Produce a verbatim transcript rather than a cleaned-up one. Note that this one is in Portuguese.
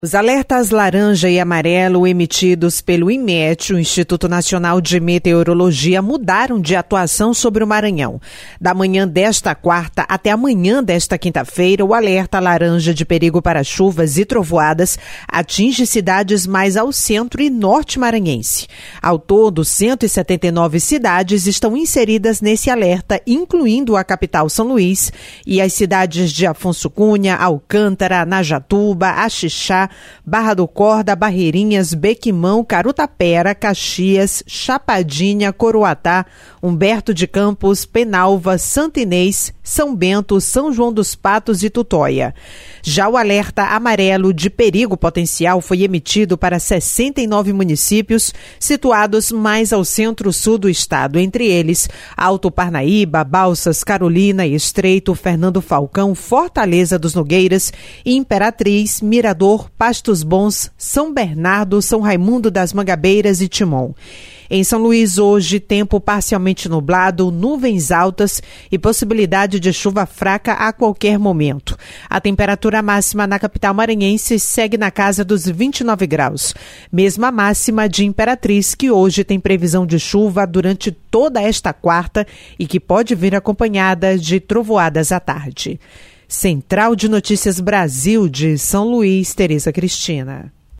Os alertas laranja e amarelo emitidos pelo INMET, o Instituto Nacional de Meteorologia, mudaram de atuação sobre o Maranhão. Da manhã desta quarta até a manhã desta quinta-feira, o alerta laranja de perigo para chuvas e trovoadas atinge cidades mais ao centro e norte maranhense. Ao todo, cento e setenta e nove cidades estão inseridas nesse alerta, incluindo a capital São Luís e as cidades de Afonso Cunha, Alcântara, Najatuba, Axixá, Barra do Corda, Barreirinhas, Bequimão, Carutapera, Caxias, Chapadinha, Coroatá, Humberto de Campos, Penalva, Santo Inês, São Bento, São João dos Patos e Tutóia. Já o alerta amarelo de perigo potencial foi emitido para sessenta e nove municípios situados mais ao centro-sul do estado, entre eles Alto Parnaíba, Balsas, Carolina, Estreito, Fernando Falcão, Fortaleza dos Nogueiras, Imperatriz, Mirador, Pastos Bons, São Bernardo, São Raimundo das Mangabeiras e Timon. Em São Luís, hoje, tempo parcialmente nublado, nuvens altas e possibilidade de chuva fraca a qualquer momento. A temperatura máxima na capital maranhense segue na casa dos vinte e nove graus. Mesma máxima de Imperatriz, que hoje tem previsão de chuva durante toda esta quarta e que pode vir acompanhada de trovoadas à tarde. Central de Notícias Brasil de São Luís, Tereza Cristina.